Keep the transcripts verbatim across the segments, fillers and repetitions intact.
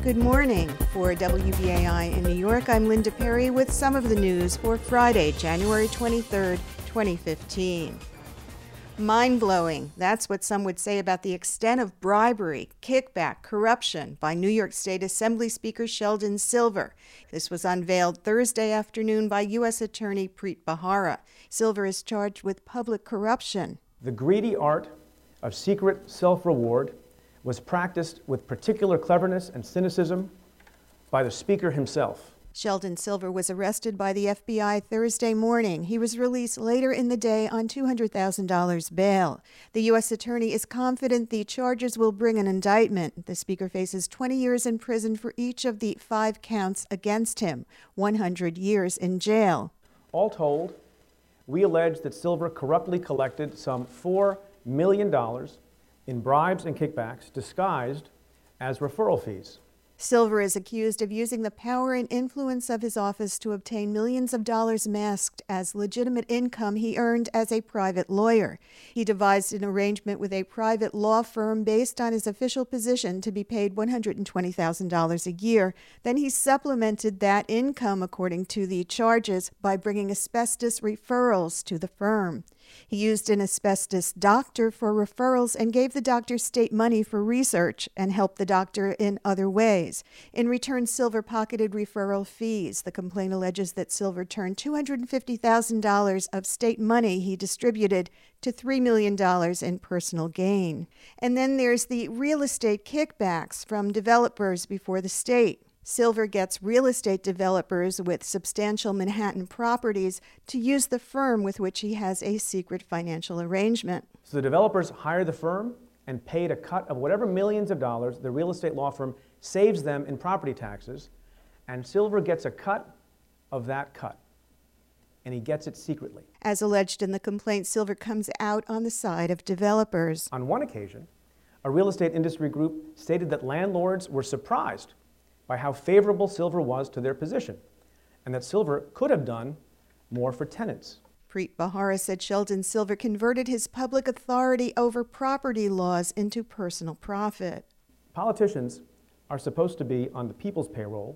Good morning. For W B A I in New York, I'm Linda Perry with some of the news for Friday, January twenty-third, twenty fifteen. Mind-blowing. That's what some would say about the extent of bribery, kickback, corruption by New York State Assembly Speaker Sheldon Silver. This was unveiled Thursday afternoon by U S Attorney Preet Bharara. Silver is charged with public corruption. The greedy art of secret self-reward was practiced with particular cleverness and cynicism by the Speaker himself. Sheldon Silver was arrested by the F B I Thursday morning. He was released later in the day on two hundred thousand dollars bail. The U S attorney is confident the charges will bring an indictment. The Speaker faces twenty years in prison for each of the five counts against him, one hundred years in jail. All told, we allege that Silver corruptly collected some four million dollars in bribes and kickbacks disguised as referral fees. Silver is accused of using the power and influence of his office to obtain millions of dollars masked as legitimate income he earned as a private lawyer. He devised an arrangement with a private law firm based on his official position to be paid one hundred twenty thousand dollars a year. Then he supplemented that income, according to the charges, by bringing asbestos referrals to the firm. He used an asbestos doctor for referrals and gave the doctor state money for research and helped the doctor in other ways. In return, Silver pocketed referral fees. The complaint alleges that Silver turned two hundred fifty thousand dollars of state money he distributed to three million dollars in personal gain. And then there's the real estate kickbacks from developers before the state. Silver gets real estate developers with substantial Manhattan properties to use the firm with which he has a secret financial arrangement. So the developers hire the firm and paid a cut of whatever millions of dollars the real estate law firm saves them in property taxes, and Silver gets a cut of that cut, and he gets it secretly. As alleged in the complaint, Silver comes out on the side of developers. On one occasion, a real estate industry group stated that landlords were surprised by how favorable Silver was to their position, and that Silver could have done more for tenants. Preet Bharara said Sheldon Silver converted his public authority over property laws into personal profit. Politicians are supposed to be on the people's payroll,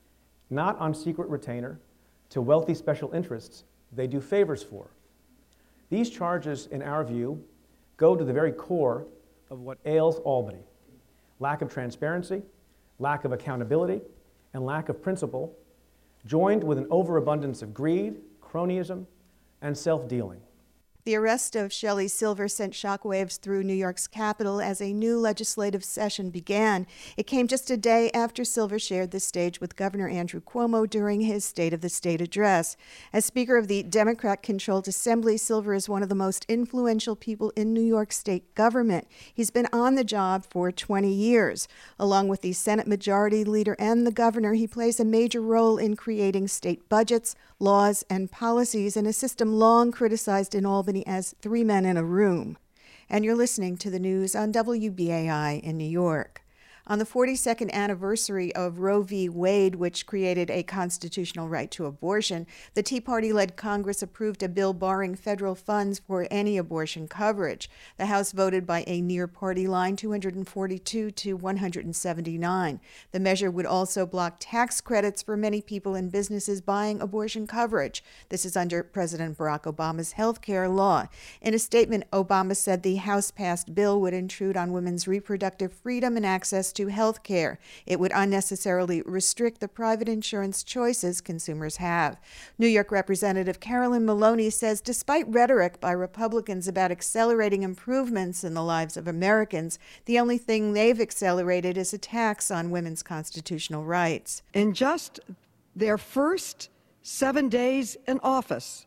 not on secret retainer to wealthy special interests they do favors for. These charges, in our view, go to the very core of what ails Albany: lack of transparency, lack of accountability, and lack of principle, joined with an overabundance of greed, cronyism, and self-dealing. The arrest of Shelley Silver sent shockwaves through New York's Capitol as a new legislative session began. It came just a day after Silver shared the stage with Governor Andrew Cuomo during his State of the State address. As Speaker of the Democrat-controlled Assembly, Silver is one of the most influential people in New York State government. He's been on the job for twenty years. Along with the Senate Majority Leader and the governor, he plays a major role in creating state budgets, laws, and policies in a system long criticized in Albany as three men in a room. And you're listening to the news on W B A I in New York. On the forty-second anniversary of Roe v. Wade, which created a constitutional right to abortion, the Tea Party-led Congress approved a bill barring federal funds for any abortion coverage. The House voted by a near-party line, two hundred forty-two to one hundred seventy-nine. The measure would also block tax credits for many people and businesses buying abortion coverage. This is under President Barack Obama's health care law. In a statement, Obama said the House-passed bill would intrude on women's reproductive freedom and access to health care. It would unnecessarily restrict the private insurance choices consumers have. New York Representative Carolyn Maloney says despite rhetoric by Republicans about accelerating improvements in the lives of Americans, the only thing they've accelerated is attacks on women's constitutional rights. In just their first seven days in office,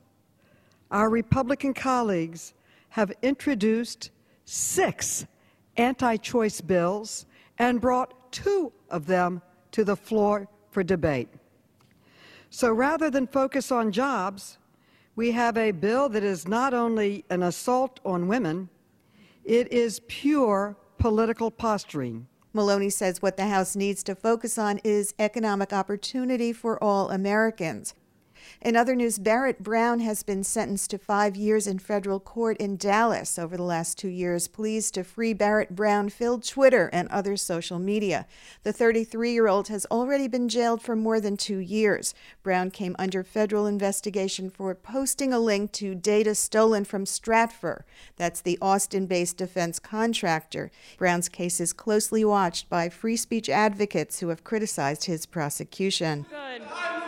our Republican colleagues have introduced six anti-choice bills and brought two of them to the floor for debate. So rather than focus on jobs, we have a bill that is not only an assault on women, it is pure political posturing. Maloney says what the House needs to focus on is economic opportunity for all Americans. In other news, Barrett Brown has been sentenced to five years in federal court in Dallas over the last two years. Pleas to free Barrett Brown filled Twitter and other social media. The thirty-three-year-old has already been jailed for more than two years. Brown came under federal investigation for posting a link to data stolen from Stratfor. That's the Austin-based defense contractor. Brown's case is closely watched by free speech advocates who have criticized his prosecution. Good.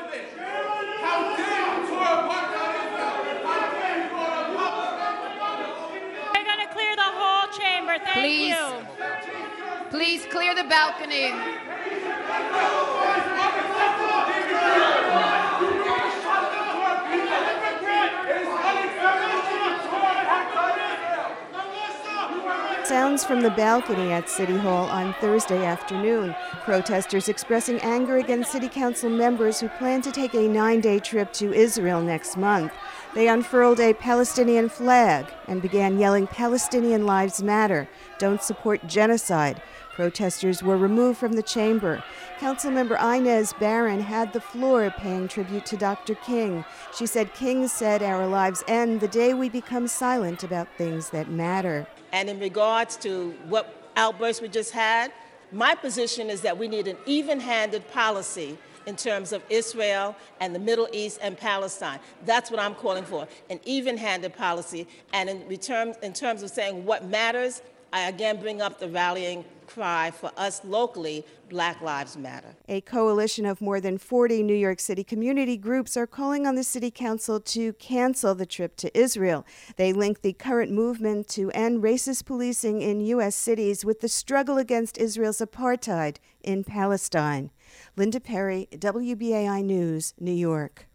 We're going to clear the whole chamber. Thank Please. you. Please clear the balcony. Sounds from the balcony at City Hall on Thursday afternoon. Protesters expressing anger against City Council members who plan to take a nine-day trip to Israel next month. They unfurled a Palestinian flag and began yelling, "Palestinian lives matter. Don't support genocide." Protesters were removed from the chamber. Councilmember Inez Barron had the floor paying tribute to Doctor King. She said, "King said our lives end the day we become silent about things that matter." And in regards to what outbursts we just had, my position is that we need an even-handed policy in terms of Israel and the Middle East and Palestine. That's what I'm calling for, an even-handed policy. And in, return, in terms of saying what matters, I again bring up the rallying cry for us locally, Black Lives Matter. A coalition of more than forty New York City community groups are calling on the City Council to cancel the trip to Israel. They link the current movement to end racist policing in U S cities with the struggle against Israel's apartheid in Palestine. Linda Perry, W B A I News, New York.